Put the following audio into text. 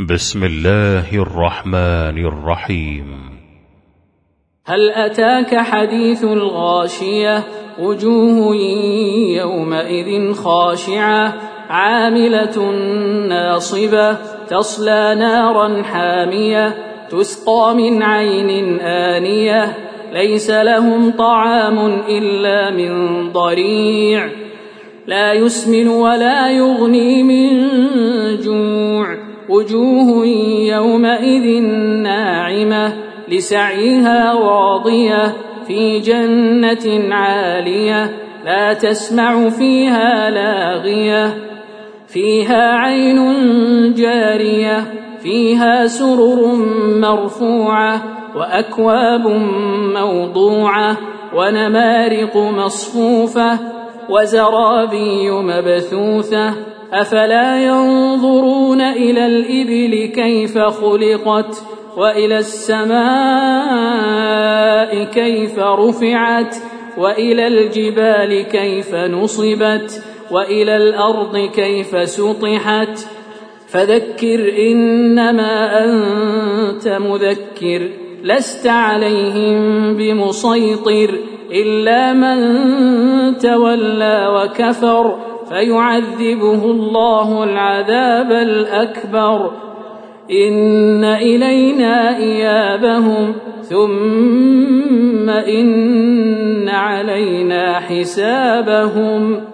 بسم الله الرحمن الرحيم. هل أتاك حديث الغاشية؟ وجوه يومئذ خاشعة عاملة ناصبة تصلى نارا حامية تسقى من عين آنية ليس لهم طعام إلا من ضريع لا يسمن ولا يغني من جوع وجوه يومئذ ناعمة لسعيها راضية في جنة عالية لا تسمع فيها لاغية فيها عين جارية فيها سرر مرفوعة وأكواب موضوعة ونمارق مصفوفة وزرابي مبثوثة أفلا ينظرون إلى الإبل كيف خلقت وإلى السماء كيف رفعت وإلى الجبال كيف نصبت وإلى الأرض كيف سطحت فذكر إنما أنت مذكر لست عليهم بمسيطر إلا من تولى وكفر فيعذبه الله العذاب الأكبر إن إلينا إيابهم ثم إن علينا حسابهم